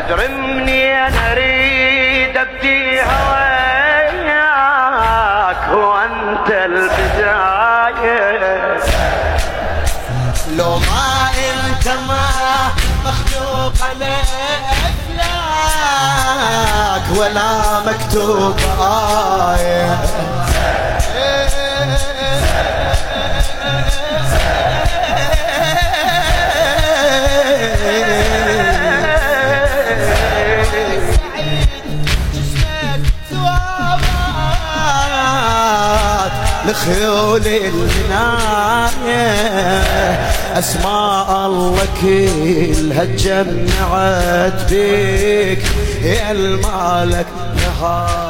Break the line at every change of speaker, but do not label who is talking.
تدري منين اريد ابدي هواك وانت البداية.
لو ما انت ما مخلوق لك ولا مكتوب آية. لخيول العناية أسماء الله كلها تجمعت بيك يا المالك نهار.